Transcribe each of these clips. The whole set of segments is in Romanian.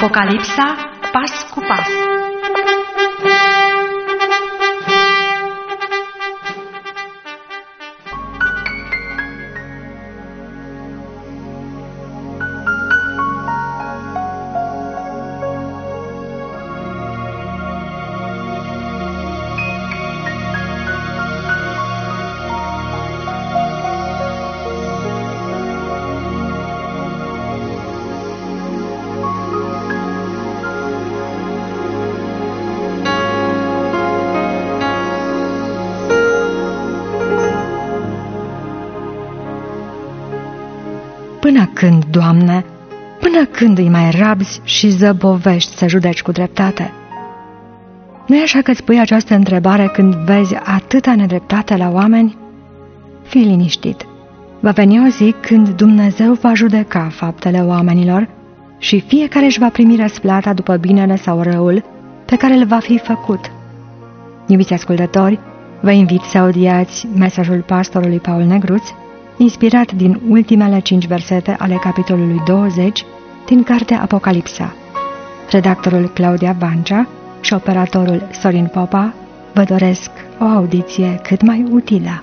Apocalipsa, pas cu pas. Până când, Doamne, până când îi mai rabzi și zăbovești să judeci cu dreptate? Nu-i așa că îți pui această întrebare când vezi atâta nedreptate la oameni? Fii liniștit. Va veni o zi când Dumnezeu va judeca faptele oamenilor și fiecare își va primi răsplata după binele sau răul pe care îl va fi făcut. Iubiți ascultători, vă invit să audiați mesajul pastorului Paul Negruț, inspirat din ultimele 5 versete ale capitolului 20 din cartea Apocalipsa. Redactorul Claudia Bancea și operatorul Sorin Popa vă doresc o audiție cât mai utilă.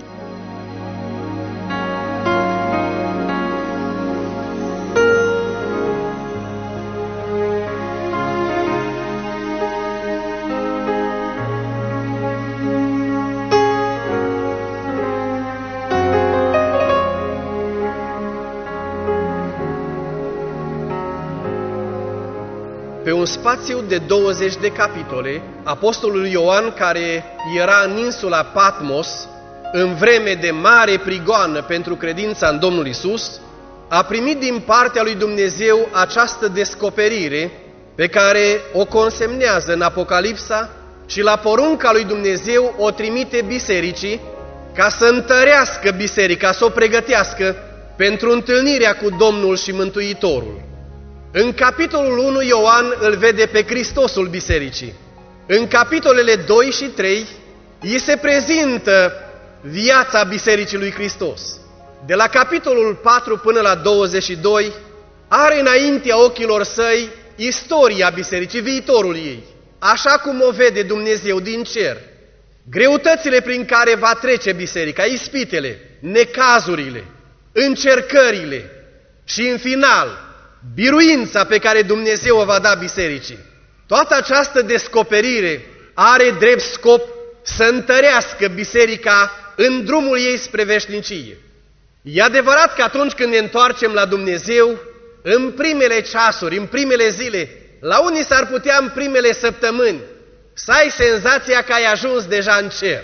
Pe un spațiu de 20 de capitole, apostolul Ioan, care era în insula Patmos, în vreme de mare prigoană pentru credința în Domnul Isus, a primit din partea lui Dumnezeu această descoperire pe care o consemnează în Apocalipsa și la porunca lui Dumnezeu o trimite bisericii ca să întărească biserica, să o pregătească pentru întâlnirea cu Domnul și Mântuitorul. În capitolul 1 Ioan îl vede pe Hristosul bisericii. În capitolele 2 și 3 îi se prezintă viața bisericii lui Hristos. De la capitolul 4 până la 22 are înaintea ochilor săi istoria bisericii, viitorul ei, așa cum o vede Dumnezeu din cer. Greutățile prin care va trece biserica, ispitele, necazurile, încercările și în final biruința pe care Dumnezeu o va da bisericii. Toată această descoperire are drept scop să întărească biserica în drumul ei spre veșnicie. E adevărat că atunci când ne întoarcem la Dumnezeu, în primele ceasuri, în primele zile, la unii s-ar putea în primele săptămâni, să ai senzația că ai ajuns deja în cer.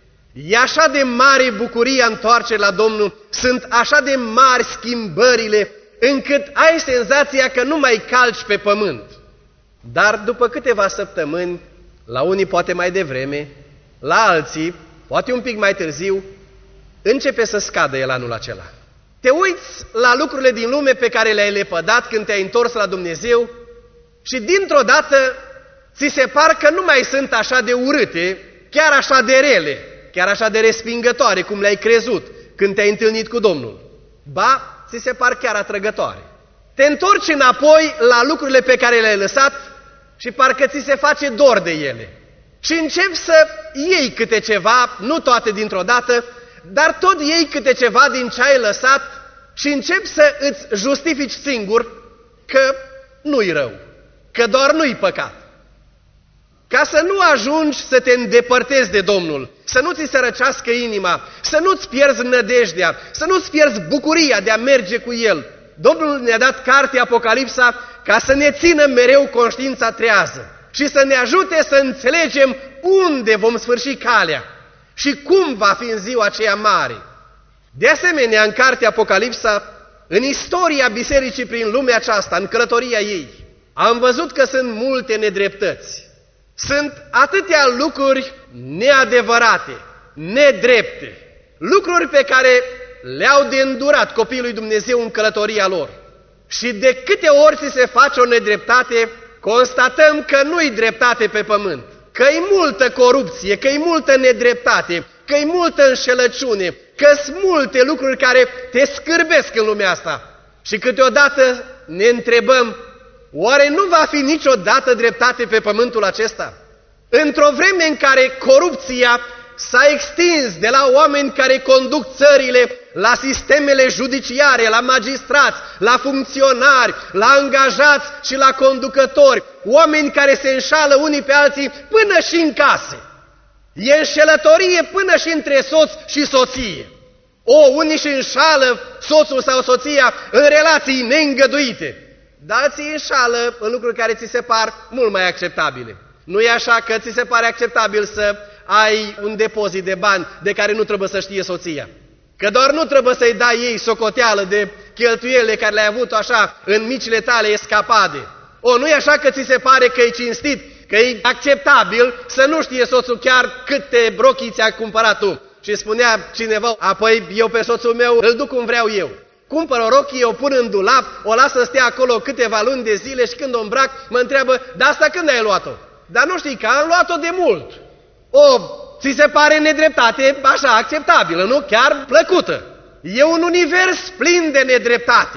E așa de mare bucuria întoarcerii la Domnul, sunt așa de mari schimbările, încât ai senzația că nu mai calci pe pământ. Dar după câteva săptămâni, la unii poate mai devreme, la alții, poate un pic mai târziu, începe să scadă elanul acela. Te uiți la lucrurile din lume pe care le-ai lepădat când te-ai întors la Dumnezeu și dintr-o dată ți se par că nu mai sunt așa de urâte, chiar așa de rele, chiar așa de respingătoare cum le-ai crezut când te-ai întâlnit cu Domnul. Ba, ți se par chiar atrăgătoare. Te întorci înapoi la lucrurile pe care le-ai lăsat și parcă ți se face dor de ele. Și începi să iei câte ceva, nu toate dintr-o dată, dar tot iei câte ceva din ce ai lăsat și începi să îți justifici singur că nu-i rău, că doar nu-i păcat. Ca să nu ajungi să te îndepărtezi de Domnul, să nu ți se răcească inima, să nu-ți pierzi nădejdea, să nu-ți pierzi bucuria de a merge cu El. Domnul ne-a dat cartea Apocalipsa ca să ne țină mereu conștiința trează și să ne ajute să înțelegem unde vom sfârși calea și cum va fi în ziua aceea mare. De asemenea, în cartea Apocalipsa, în istoria bisericii prin lumea aceasta, în călătoria ei, am văzut că sunt multe nedreptăți. Sunt atâtea lucruri neadevărate, nedrepte, lucruri pe care le-au de îndurat copiii lui Dumnezeu în călătoria lor. Și de câte ori ți se face o nedreptate, constatăm că nu-i dreptate pe pământ, că-i multă corupție, că-i multă nedreptate, că-i multă înșelăciune, că-s multe lucruri care te scârbesc în lumea asta. Și câteodată ne întrebăm, Oare nu va fi niciodată dreptate pe pământul acesta? Într-o vreme în care corupția s-a extins de la oameni care conduc țările, la sistemele judiciare, la magistrați, la funcționari, la angajați și la conducători, oameni care se înșală unii pe alții până și în case. E înșelătorie până și între soț și soție. Unii și înșală soțul sau soția în relații neîngăduite, dar ți înșală în lucruri care ți se par mult mai acceptabile. Nu e așa că ți se pare acceptabil să ai un depozit de bani de care nu trebuie să știe soția? Că doar nu trebuie să-i dai ei socoteală de cheltuielile care le-ai avut așa în micile tale escapade. Nu e așa că ți se pare că e cinstit, că e acceptabil să nu știe soțul chiar câte brochii ți-a cumpărat tu? Și spunea cineva, apoi eu pe soțul meu îl duc cum vreau eu. Cumpăr o rochie, o pun în dulap, o las să stea acolo câteva luni de zile și când o îmbrac mă întreabă, dar asta când ai luat-o? Dar nu știi că am luat-o de mult. Ți se pare nedreptate așa acceptabilă, nu? Chiar plăcută. E un univers plin de nedreptate.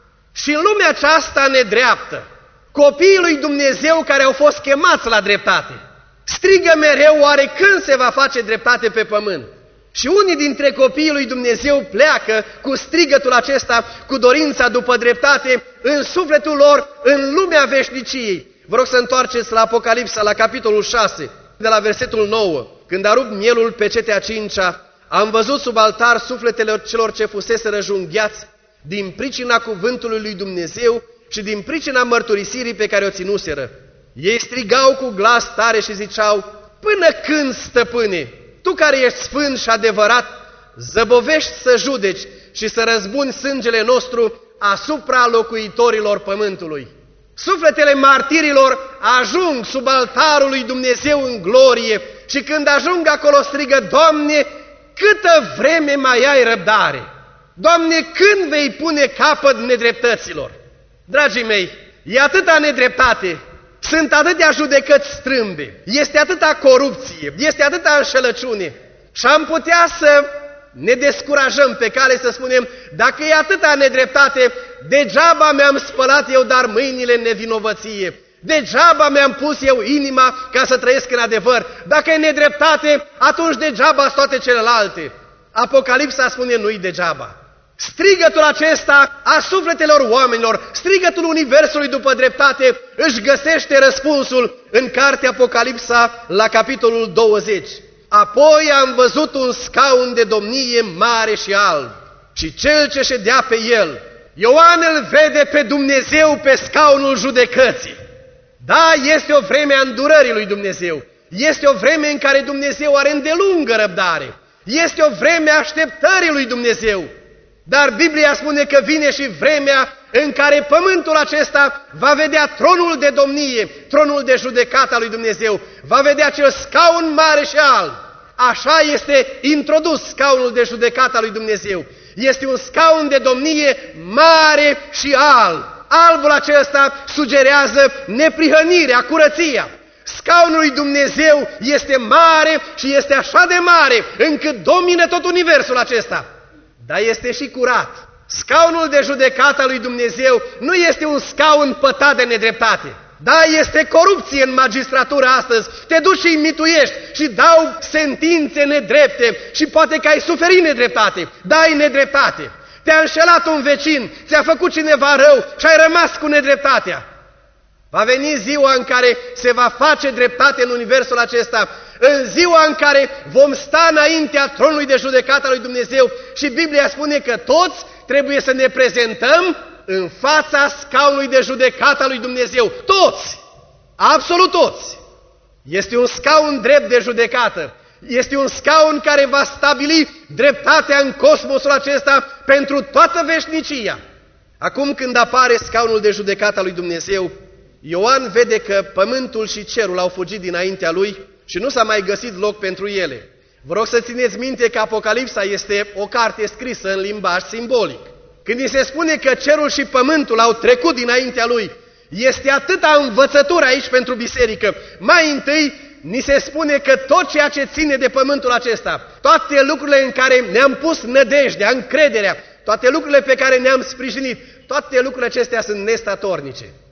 Și în lumea aceasta nedreaptă, copiii lui Dumnezeu care au fost chemați la dreptate strigă mereu, oare când se va face dreptate pe pământ? Și unii dintre copiii lui Dumnezeu pleacă cu strigătul acesta, cu dorința după dreptate în sufletul lor, în lumea veșniciei. Vă rog să întoarceți la Apocalipsa, la capitolul 6, de la versetul 9. Când a rupt mielul pe cetea 5-a, am văzut sub altar sufletele celor ce fuseseră junghiați din pricina cuvântului lui Dumnezeu și din pricina mărturisirii pe care o ținuseră. Ei strigau cu glas tare și ziceau, până când, stăpâne, tu care ești sfânt și adevărat, zăbovești să judeci și să răzbuni sângele nostru asupra locuitorilor pământului. Sufletele martirilor ajung sub altarul lui Dumnezeu în glorie și când ajung acolo strigă, Doamne, câtă vreme mai ai răbdare? Doamne, când vei pune capăt nedreptăților? Dragii mei, e atâta nedreptate, sunt atâtea judecăți strâmbe, este atâta corupție, este atâta înșelăciune și am putea să ne descurajăm pe cale să spunem, dacă e atâta nedreptate, degeaba mi-am spălat eu dar mâinile în nevinovăție, degeaba mi-am pus eu inima ca să trăiesc în adevăr, dacă e nedreptate, atunci degeaba toate celelalte. Apocalipsa spune, nu-i degeaba. Strigătul acesta a sufletelor oamenilor, strigătul universului după dreptate, își găsește răspunsul în cartea Apocalipsa la capitolul 20. Apoi am văzut un scaun de domnie mare și alb și cel ce ședea pe el. Ioan îl vede pe Dumnezeu pe scaunul judecății. Da, este o vreme a îndurării lui Dumnezeu. Este o vreme în care Dumnezeu are îndelungă răbdare. Este o vreme a așteptării lui Dumnezeu. Dar Biblia spune că vine și vremea în care pământul acesta va vedea tronul de domnie, tronul de judecată al lui Dumnezeu, va vedea acel scaun mare și alb. Așa este introdus scaunul de judecată al lui Dumnezeu. Este un scaun de domnie mare și alb. Albul acesta sugerează neprihănirea, curăția. Scaunul lui Dumnezeu este mare și este așa de mare încât domină tot universul acesta. Dar este și curat. Scaunul de judecată al lui Dumnezeu nu este un scaun pătat de nedreptate. Da, este corupție în magistratură astăzi. Te duci și îi mituiești și dau sentințe nedrepte și poate că ai suferit nedreptate. Da, ai nedreptate. Te-a înșelat un vecin, ți-a făcut cineva rău și ai rămas cu nedreptatea. Va veni ziua în care se va face dreptate în universul acesta, în ziua în care vom sta înaintea tronului de judecată al lui Dumnezeu și Biblia spune că toți trebuie să ne prezentăm în fața scaunului de judecată al lui Dumnezeu. Toți! Absolut toți! Este un scaun drept de judecată. Este un scaun care va stabili dreptatea în cosmosul acesta pentru toată veșnicia. Acum când apare scaunul de judecată al lui Dumnezeu, Ioan vede că pământul și cerul au fugit dinaintea lui și nu s-a mai găsit loc pentru ele. Vă rog să țineți minte că Apocalipsa este o carte scrisă în limbaj simbolic. Când îi se spune că cerul și pământul au trecut dinaintea lui, este atâta învățătură aici pentru biserică. Mai întâi, ni se spune că tot ceea ce ține de pământul acesta, toate lucrurile în care ne-am pus nădejdea, încrederea, toate lucrurile pe care ne-am sprijinit, toate lucrurile acestea sunt nestatornice.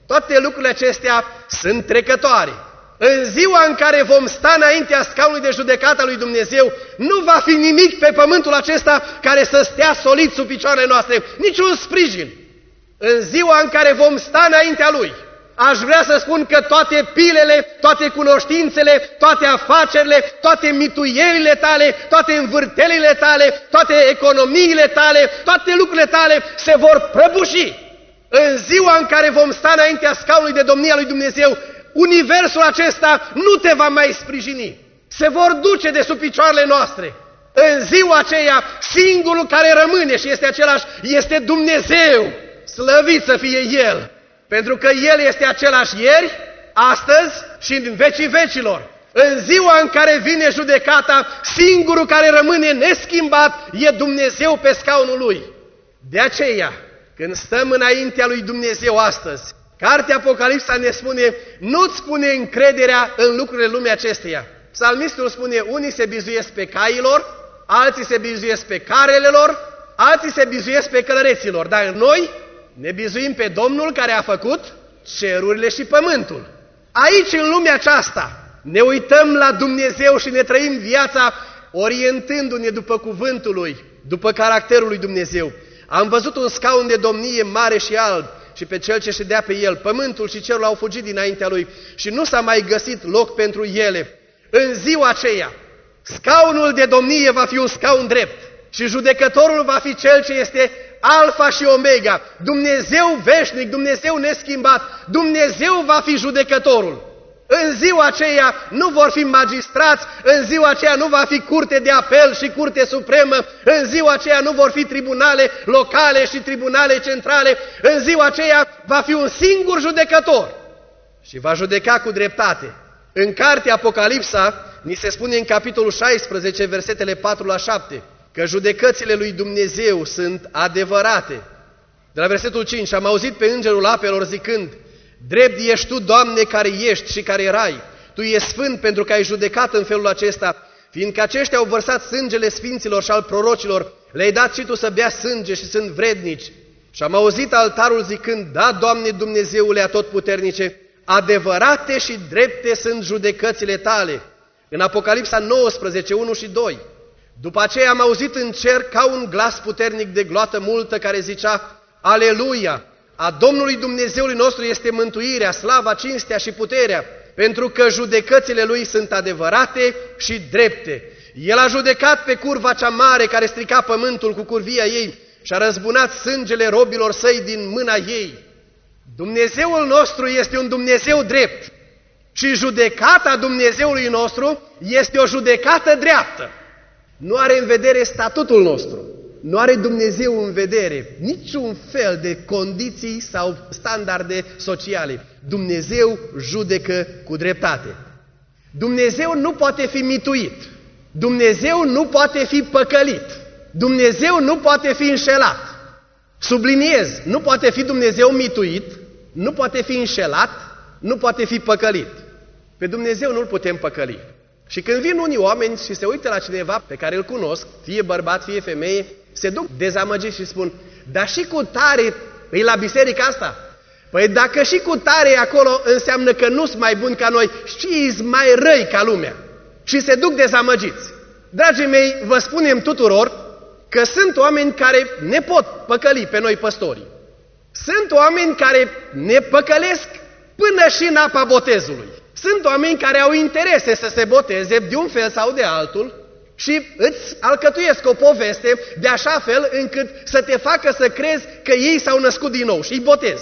Toate lucrurile acestea sunt trecătoare. În ziua în care vom sta înaintea scaunului de judecată al lui Dumnezeu, nu va fi nimic pe pământul acesta care să stea solid sub picioarele noastre, niciun sprijin. În ziua în care vom sta înaintea Lui, aș vrea să spun că toate pilele, toate cunoștințele, toate afacerile, toate mituierile tale, toate învârtelile tale, toate economiile tale, toate lucrurile tale se vor prăbuși. În ziua în care vom sta înaintea scaunului de domnie al lui Dumnezeu, universul acesta nu te va mai sprijini. Se vor duce de sub picioarele noastre. În ziua aceea, singurul care rămâne și este același, este Dumnezeu. Slăvit să fie El. Pentru că El este același ieri, astăzi și în vecii vecilor. În ziua în care vine judecata, singurul care rămâne neschimbat e Dumnezeu pe scaunul Lui. De aceea, când stăm înaintea lui Dumnezeu astăzi, cartea Apocalipsa ne spune, nu-ți pune încrederea în lucrurile lumii acesteia. Psalmistul spune, unii se bizuiesc pe cailor, alții se bizuiesc pe carele lor, alții se bizuiesc pe călăreților, dar noi ne bizuim pe Domnul care a făcut cerurile și pământul. Aici, în lumea aceasta, ne uităm la Dumnezeu și ne trăim viața orientându-ne după cuvântul Lui, după caracterul lui Dumnezeu. Am văzut un scaun de domnie mare și alb și pe cel ce ședea pe el. Pământul și cerul au fugit dinaintea lui și nu s-a mai găsit loc pentru ele. În ziua aceea, scaunul de domnie va fi un scaun drept și judecătorul va fi cel ce este Alfa și Omega, Dumnezeu veșnic, Dumnezeu neschimbat, Dumnezeu va fi judecătorul. În ziua aceea nu vor fi magistrați, în ziua aceea nu va fi curte de apel și curte supremă, în ziua aceea nu vor fi tribunale locale și tribunale centrale, în ziua aceea va fi un singur judecător și va judeca cu dreptate. În cartea Apocalipsa ni se spune în capitolul 16, versetele 4 la 7, că judecățile lui Dumnezeu sunt adevărate. De la versetul 5, am auzit pe îngerul apelor zicând, drept ești tu, Doamne, care ești și care erai. Tu ești sfânt pentru că ai judecat în felul acesta, fiindcă aceștia au vărsat sângele sfinților și al prorocilor, le-ai dat și tu să bea sânge și sunt vrednici. Și am auzit altarul zicând, da, Doamne Dumnezeule atotputernice, adevărate și drepte sunt judecățile tale. În Apocalipsa 19, 1 și 2. După aceea am auzit în cer ca un glas puternic de gloată multă care zicea, Aleluia! A Domnului Dumnezeului nostru este mântuirea, slava, cinstea și puterea, pentru că judecățile Lui sunt adevărate și drepte. El a judecat pe curva cea mare care strica pământul cu curvia ei și a răzbunat sângele robilor săi din mâna ei. Dumnezeul nostru este un Dumnezeu drept și judecata Dumnezeului nostru este o judecată dreaptă. Nu are în vedere statutul nostru. Nu are Dumnezeu în vedere niciun fel de condiții sau standarde sociale. Dumnezeu judecă cu dreptate. Dumnezeu nu poate fi mituit. Dumnezeu nu poate fi păcălit. Dumnezeu nu poate fi înșelat. Subliniez, nu poate fi Dumnezeu mituit, nu poate fi înșelat, nu poate fi păcălit. Pe Dumnezeu nu-L putem păcăli. Și când vin unii oameni și se uită la cineva pe care îl cunosc, fie bărbat, fie femeie, se duc dezamăgiți și spun, dar și cu tare e la biserica asta? Păi dacă și cu tare e acolo, înseamnă că nu sunt mai buni ca noi și sunt mai răi ca lumea. Și se duc dezamăgiți. Dragii mei, vă spunem tuturor că sunt oameni care ne pot păcăli pe noi păstorii. Sunt oameni care ne păcălesc până și în apa botezului. Sunt oameni care au interese să se boteze de un fel sau de altul și îți alcătuiesc o poveste de așa fel încât să te facă să crezi că ei s-au născut din nou și îi botezi.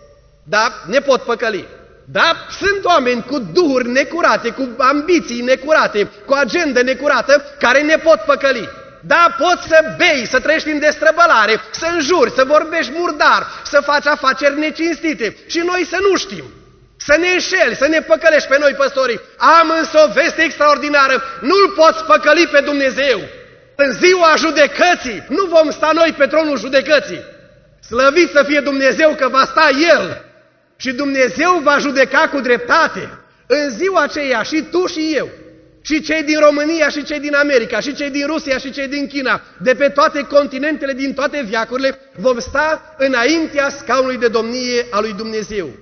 Da, ne pot păcăli. Da, sunt oameni cu duhuri necurate, cu ambiții necurate, cu agendă necurată, care ne pot păcăli. Da, poți să bei, să trăiești în destrăbălare, să înjuri, să vorbești murdar, să faci afaceri necinstite și noi să nu știm. Să ne înșeli, să ne păcălești pe noi păstorii. Am însă o veste extraordinară, nu-L poți păcăli pe Dumnezeu. În ziua judecății nu vom sta noi pe tronul judecății. Slăvit să fie Dumnezeu că va sta El și Dumnezeu va judeca cu dreptate. În ziua aceea și tu și eu, și cei din România și cei din America, și cei din Rusia și cei din China, de pe toate continentele, din toate veacurile, vom sta înaintea scaunului de domnie a lui Dumnezeu.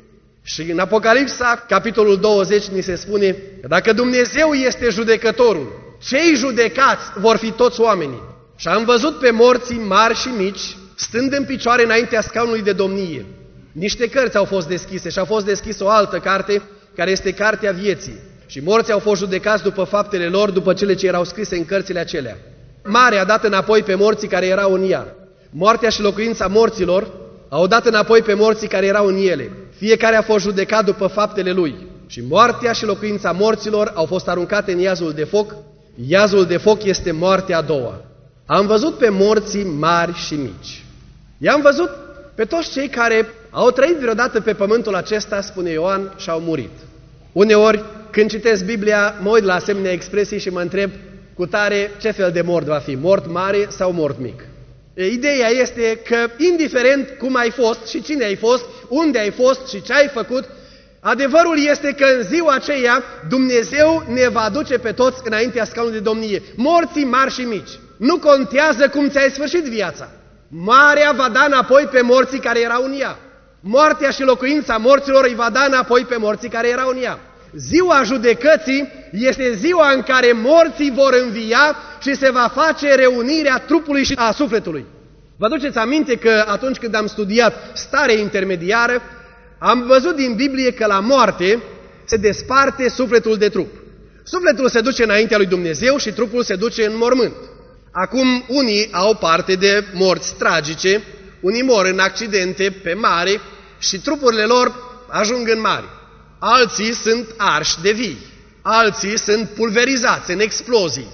Și în Apocalipsa, capitolul 20, ni se spune că dacă Dumnezeu este judecătorul, cei judecați vor fi toți oamenii. Și am văzut pe morții mari și mici, stând în picioare înaintea scaunului de domnie. Niște cărți au fost deschise și a fost deschisă o altă carte, care este cartea vieții. Și morții au fost judecați după faptele lor, după cele ce erau scrise în cărțile acelea. Marea a dat înapoi pe morții care erau în ea. Moartea și locuința morților au dat înapoi pe morții care erau în ele. Fiecare a fost judecat după faptele lui. Și moartea și locuința morților au fost aruncate în iazul de foc. Iazul de foc este moartea a doua. Am văzut pe morții mari și mici. I-am văzut pe toți cei care au trăit vreodată pe pământul acesta, spune Ioan, și au murit. Uneori, când citesc Biblia, mă uit la asemenea expresii și mă întreb cu tare ce fel de mort va fi, mort mare sau mort mic. Ideea este că, indiferent cum ai fost și cine ai fost, unde ai fost și ce ai făcut, adevărul este că în ziua aceea Dumnezeu ne va aduce pe toți înaintea scaunului de domnie, morții mari și mici. Nu contează cum ți-ai sfârșit viața. Marea va da înapoi pe morții care erau în ea. Moartea și locuința morților îi va da înapoi pe morții care erau în ea. Ziua judecății este ziua în care morții vor învia și se va face reunirea trupului și a sufletului. Vă aduceți aminte că atunci când am studiat starea intermediară, am văzut din Biblie că la moarte se desparte sufletul de trup. Sufletul se duce înaintea lui Dumnezeu și trupul se duce în mormânt. Acum unii au parte de morți tragice, unii mor în accidente pe mare și trupurile lor ajung în mare. Alții sunt arși de vii, alții sunt pulverizați în explozii.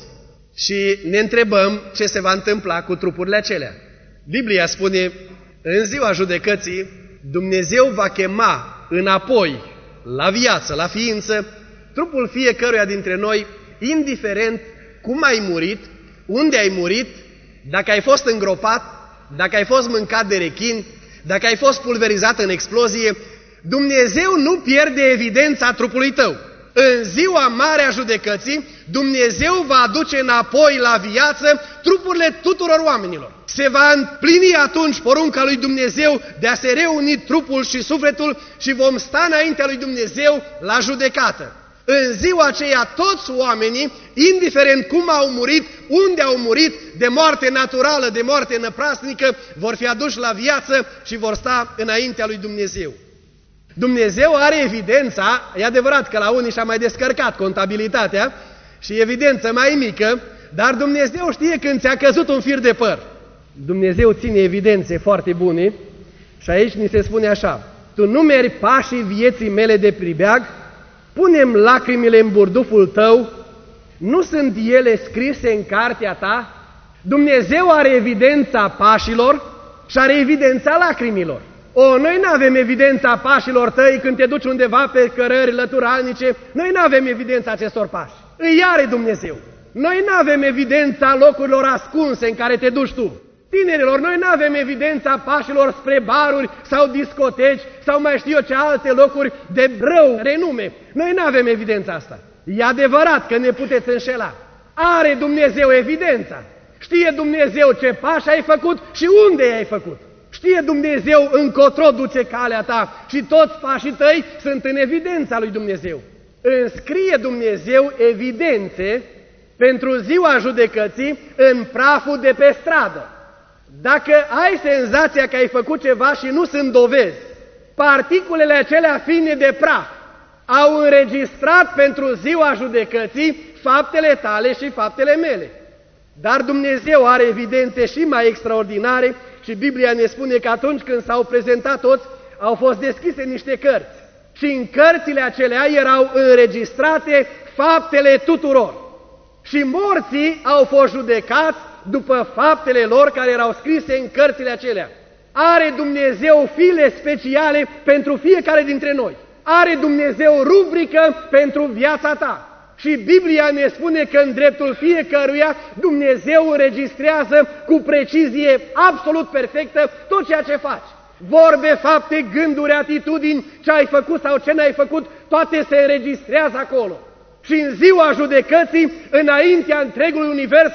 Și ne întrebăm ce se va întâmpla cu trupurile acelea. Biblia spune, în ziua judecății, Dumnezeu va chema înapoi la viață, la ființă, trupul fiecăruia dintre noi, indiferent cum ai murit, unde ai murit, dacă ai fost îngropat, dacă ai fost mâncat de rechini, dacă ai fost pulverizat în explozie, Dumnezeu nu pierde evidența trupului tău. În ziua mare a judecății, Dumnezeu va aduce înapoi la viață trupurile tuturor oamenilor. Se va împlini atunci porunca lui Dumnezeu de a se reuni trupul și sufletul și vom sta înaintea lui Dumnezeu la judecată. În ziua aceea toți oamenii, indiferent cum au murit, unde au murit, de moarte naturală, de moarte năprasnică, vor fi aduși la viață și vor sta înaintea lui Dumnezeu. Dumnezeu are evidența, e adevărat că la unii și-a mai descărcat contabilitatea și evidență mai mică, dar Dumnezeu știe când ți-a căzut un fir de păr. Dumnezeu ține evidențe foarte bune și aici ni se spune așa: tu numeri pașii vieții mele de pribeag, pune-mi lacrimile în burduful tău, nu sunt ele scrise în cartea ta? Dumnezeu are evidența pașilor și are evidența lacrimilor. Noi nu avem evidența pașilor tăi când te duci undeva pe cărări lăturalnice, noi nu avem evidența acestor pași. Îi are Dumnezeu. Noi nu avem evidența locurilor ascunse în care te duci tu. Tinerilor, noi nu avem evidența pașilor spre baruri sau discoteci sau mai știu eu ce alte locuri de rău renume. Noi nu avem evidența asta. E adevărat că ne puteți înșela. Are Dumnezeu evidența. Știe Dumnezeu ce pași ai făcut și unde i-ai făcut. Știe Dumnezeu încotro duce calea ta și toți pașii tăi sunt în evidența lui Dumnezeu. Înscrie Dumnezeu evidențe pentru ziua judecății în praful de pe stradă. Dacă ai senzația că ai făcut ceva și nu sunt dovezi, particulele acelea fine de praf au înregistrat pentru ziua judecății faptele tale și faptele mele. Dar Dumnezeu are evidențe și mai extraordinare și Biblia ne spune că atunci când s-au prezentat toți, au fost deschise niște cărți. Și în cărțile acelea erau înregistrate faptele tuturor. Și morții au fost judecați după faptele lor care erau scrise în cărțile acelea. Are Dumnezeu file speciale pentru fiecare dintre noi. Are Dumnezeu rubrică pentru viața ta. Și Biblia ne spune că în dreptul fiecăruia Dumnezeu înregistrează cu precizie absolut perfectă tot ceea ce faci. Vorbe, fapte, gânduri, atitudini, ce ai făcut sau ce n-ai făcut, toate se înregistrează acolo. Și în ziua judecății, înaintea întregului univers,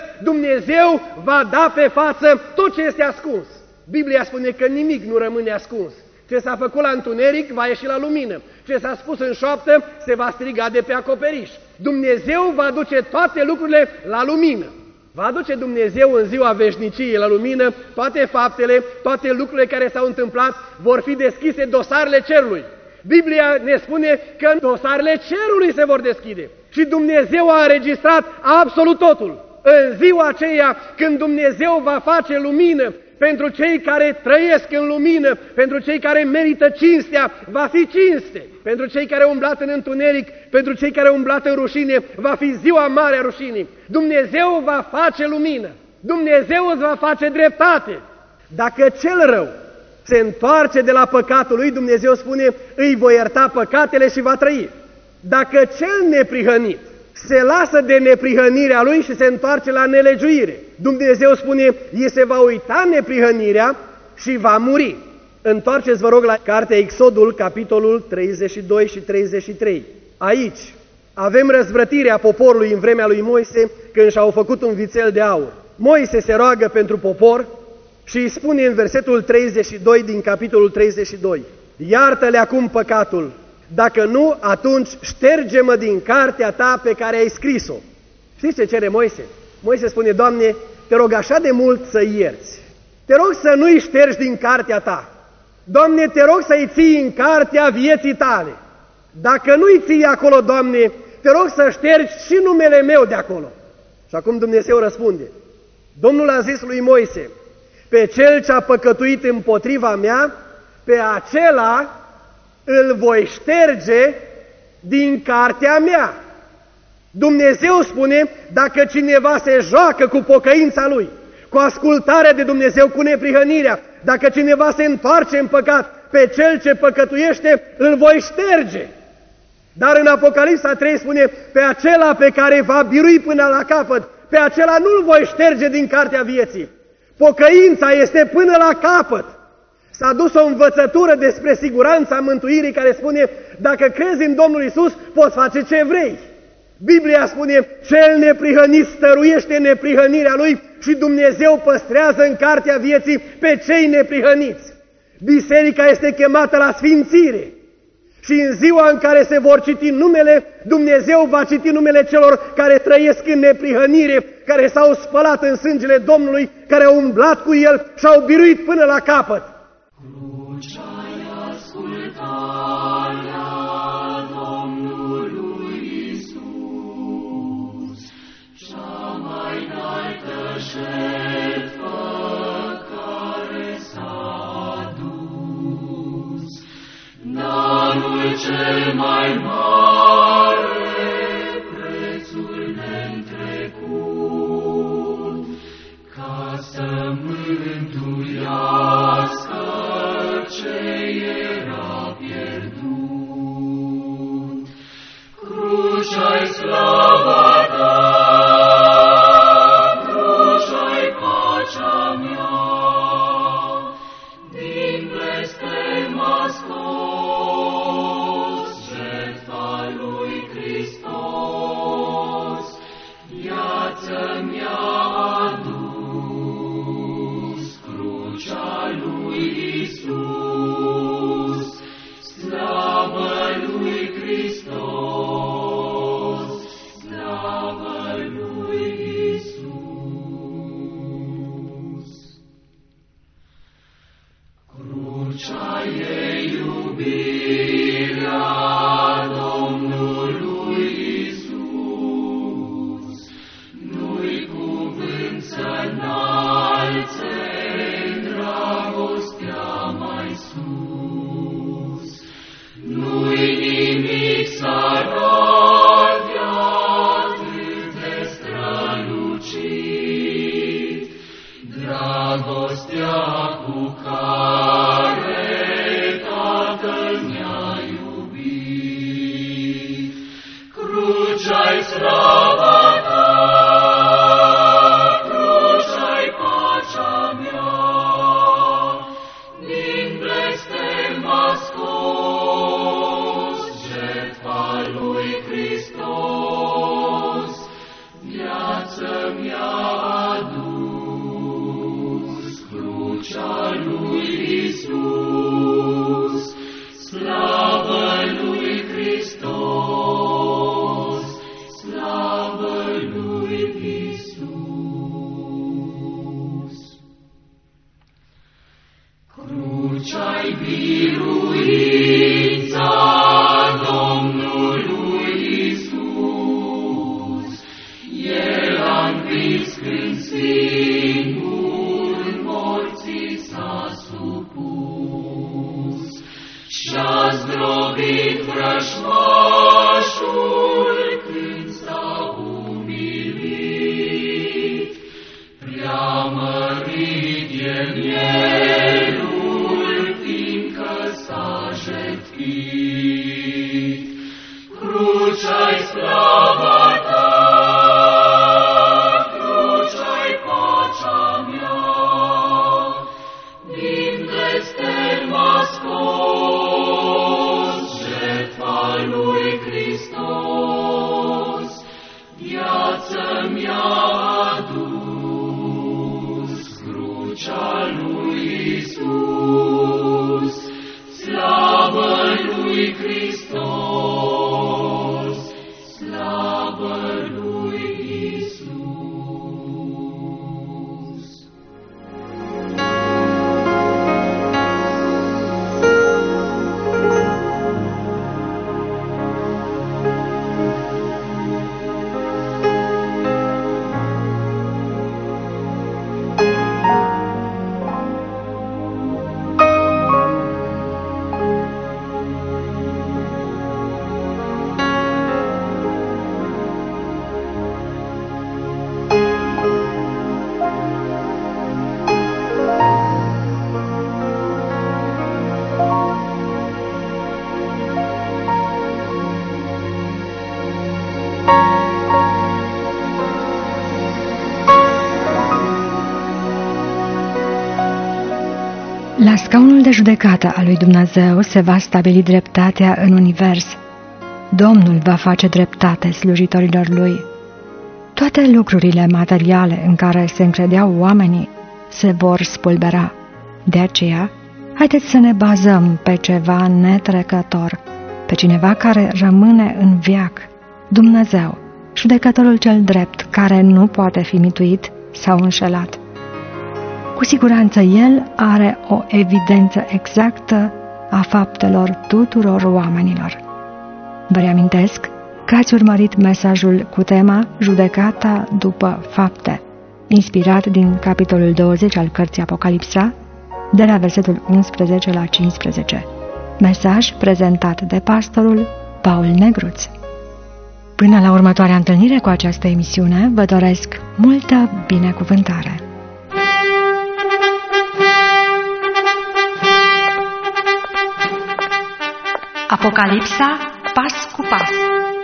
Dumnezeu va da pe față tot ce este ascuns. Biblia spune că nimic nu rămâne ascuns. Ce s-a făcut la întuneric va ieși la lumină. Ce s-a spus în șoaptă se va striga de pe acoperiș. Dumnezeu va duce toate lucrurile la lumină. Va aduce Dumnezeu în ziua veșniciei la lumină toate faptele, toate lucrurile care s-au întâmplat, vor fi deschise dosarele cerului. Biblia ne spune că dosarele cerului se vor deschide și Dumnezeu a înregistrat absolut totul. În ziua aceea când Dumnezeu va face lumină pentru cei care trăiesc în lumină, pentru cei care merită cinstea, va fi cinste. Pentru cei care au umblat în întuneric, pentru cei care au umblat în rușine, va fi ziua mare a rușinii. Dumnezeu va face lumină. Dumnezeu îți va face dreptate. Dacă cel rău se întoarce de la păcatul lui, Dumnezeu spune, îi voi ierta păcatele și va trăi. Dacă cel neprihănit se lasă de neprihănirea lui și se întoarce la nelegiuire, Dumnezeu spune, îi se va uita neprihănirea și va muri. Întoarceți, vă rog, la cartea Exodul, capitolul 32 și 33. Aici avem răzvrătirea poporului în vremea lui Moise când și-au făcut un vițel de aur. Moise se roagă pentru popor și îi spune în versetul 32 din capitolul 32, iartă-le acum păcatul, dacă nu, atunci șterge-mă din cartea ta pe care ai scris-o. Știți ce cere Moise? Moise spune, Doamne, te rog așa de mult să ierți. Te rog să nu-i ștergi din cartea ta. Doamne, te rog să-i ții în cartea vieții tale. Dacă nu-i ții acolo, Doamne, te rog să ștergi și numele meu de acolo. Și acum Dumnezeu răspunde. Domnul a zis lui Moise, pe cel ce a păcătuit împotriva mea, pe acela îl voi șterge din cartea mea. Dumnezeu spune, dacă cineva se joacă cu pocăința lui, cu ascultarea de Dumnezeu, cu neprihănirea, dacă cineva se întoarce în păcat, pe cel ce păcătuiește îl voi șterge. Dar în Apocalipsa 3 spune, pe acela pe care va birui până la capăt, pe acela nu-l voi șterge din cartea vieții. Pocăința este până la capăt. S-a dus o învățătură despre siguranța mântuirii care spune, dacă crezi în Domnul Iisus, poți face ce vrei. Biblia spune, cel neprihănit stăruiește neprihănirea lui și Dumnezeu păstrează în cartea vieții pe cei neprihăniți. Biserica este chemată la sfințire și în ziua în care se vor citi numele, Dumnezeu va citi numele celor care trăiesc în neprihănire, care s-au spălat în sângele Domnului, care au umblat cu El și au biruit până la capăt. Crucea-i ascultarea Domnului Iisus, cea mai înaltă jertfă care s-a adus, darul cel mai mare, prețul neîntrecut, ca să mântuiască ce era pierdut. Crucea-i slava ta, crucea-i pacea mea, din blestem a scos jertfa lui Hristos, viață mi-a adus, crucea lui Iisus, slavă lui Hristos, slavă lui Iisus. Crucea e iubirea Domnului Iisus, nu-i cuvânt să-nalțe dragostea mai sus, nu-i nimic să arate atât de strălucit, dragostea cu care Tatăl mi-a iubit. Crucea-i slava ta, crucea-i pacea mea, din blestem a scos jertfa lui Hristos, viață mi-a adus, crucea lui Iisus, biruința Domnului Iisus. El a învins când singur morții s-a supus și-a zdrobit vrăjmașul când s-a umilit. Preamărit e mielul, fiindcă s-a jertfit. Crucea-i slava ta, crucea-i pacea mea, din blestem m-a scos jertfa lui Hristos. Viață mi-a adus crucea lui Iisus, slavă lui Hristos, slavă lui Iisus. La scaunul de judecată al lui Dumnezeu se va stabili dreptatea în univers. Domnul va face dreptate slujitorilor lui. Toate lucrurile materiale în care se încredeau oamenii se vor spulbera. De aceea, haideți să ne bazăm pe ceva netrecător, pe cineva care rămâne în veac, Dumnezeu, judecătorul cel drept, care nu poate fi mituit sau înșelat. Cu siguranță El are o evidență exactă a faptelor tuturor oamenilor. Vă reamintesc că ați urmărit mesajul cu tema Judecata după fapte, inspirat din capitolul 20 al cărții Apocalipsa, de la versetul 11 la 15. Mesaj prezentat de pastorul Paul Negruț. Până la următoarea întâlnire cu această emisiune, vă doresc multă binecuvântare! Apocalipsa, pas cu pas.